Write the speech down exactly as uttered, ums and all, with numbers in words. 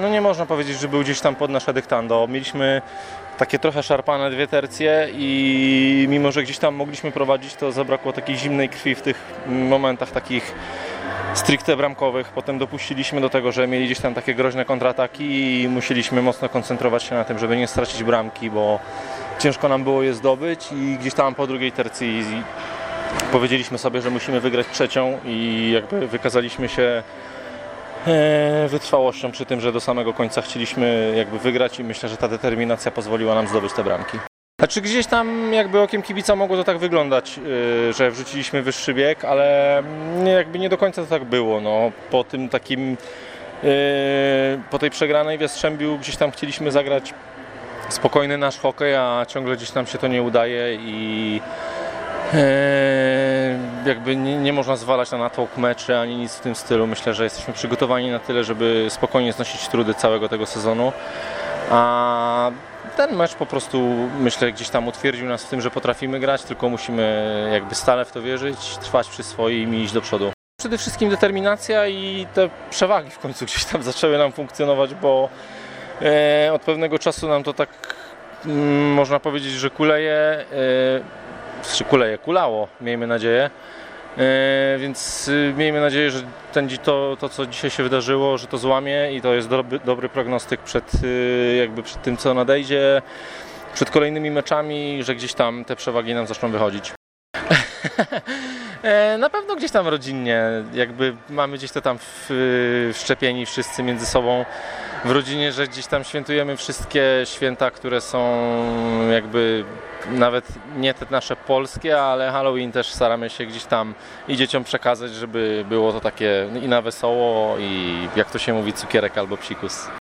no nie można powiedzieć, że był gdzieś tam pod nasze dyktando. Mieliśmy takie trochę szarpane dwie tercje i mimo, że gdzieś tam mogliśmy prowadzić, to zabrakło takiej zimnej krwi w tych momentach takich stricte bramkowych. Potem dopuściliśmy do tego, że mieli gdzieś tam takie groźne kontrataki i musieliśmy mocno koncentrować się na tym, żeby nie stracić bramki, bo ciężko nam było je zdobyć i gdzieś tam po drugiej tercji powiedzieliśmy sobie, że musimy wygrać trzecią i jakby wykazaliśmy się wytrwałością przy tym, że do samego końca chcieliśmy jakby wygrać i myślę, że ta determinacja pozwoliła nam zdobyć te bramki. Znaczy gdzieś tam jakby okiem kibica mogło to tak wyglądać, że wrzuciliśmy wyższy bieg, ale jakby nie do końca to tak było. No, po tym takim, po tej przegranej w Jastrzębiu gdzieś tam chcieliśmy zagrać spokojny nasz hokej, a ciągle gdzieś nam się to nie udaje i jakby nie, nie można zwalać na natłok meczy ani nic w tym stylu. Myślę, że jesteśmy przygotowani na tyle, żeby spokojnie znosić trudy całego tego sezonu. A ten mecz po prostu, myślę, gdzieś tam utwierdził nas w tym, że potrafimy grać, tylko musimy jakby stale w to wierzyć, trwać przy swoim i iść do przodu. Przede wszystkim determinacja i te przewagi w końcu gdzieś tam zaczęły nam funkcjonować, bo e, od pewnego czasu nam to tak mm, można powiedzieć, że kuleje, e, czy kuleje, kulało, miejmy nadzieję. Yy, więc yy, miejmy nadzieję, że ten, to, to co dzisiaj się wydarzyło, że to złamie i to jest dobry, dobry prognostyk przed, yy, jakby przed tym, co nadejdzie, przed kolejnymi meczami, że gdzieś tam te przewagi nam zaczną wychodzić. Na pewno gdzieś tam rodzinnie, jakby mamy gdzieś to tam w, wszczepieni wszyscy między sobą w rodzinie, że gdzieś tam świętujemy wszystkie święta, które są jakby nawet nie te nasze polskie, ale Halloween też staramy się gdzieś tam i dzieciom przekazać, żeby było to takie i na wesoło i jak to się mówi cukierek albo psikus.